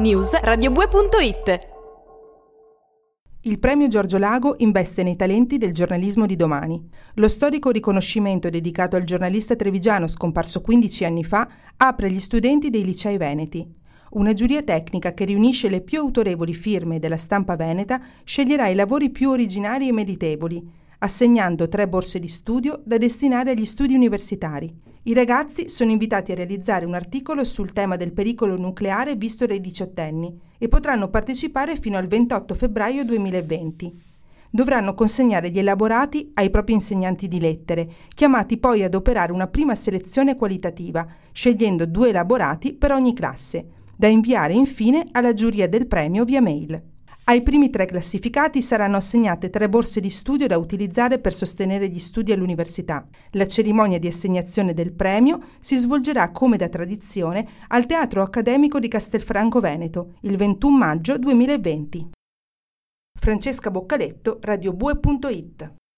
News radiobue.it. Il premio Giorgio Lago investe nei talenti del giornalismo di domani. Lo storico riconoscimento dedicato al giornalista trevigiano scomparso 15 anni fa apre agli studenti dei licei veneti. Una giuria tecnica che riunisce le più autorevoli firme della stampa veneta sceglierà i lavori più originali e meritevoli, assegnando 3 borse di studio da destinare agli studi universitari. I ragazzi sono invitati a realizzare un articolo sul tema del pericolo nucleare visto dai diciottenni e potranno partecipare fino al 28 febbraio 2020. Dovranno consegnare gli elaborati ai propri insegnanti di lettere, chiamati poi ad operare una prima selezione qualitativa, scegliendo 2 elaborati per ogni classe, da inviare infine alla giuria del premio via mail. Ai primi 3 classificati saranno assegnate 3 borse di studio da utilizzare per sostenere gli studi all'università. La cerimonia di assegnazione del premio si svolgerà, come da tradizione, al Teatro Accademico di Castelfranco Veneto, il 21 maggio 2020. Francesca Boccaletto, radiobue.it.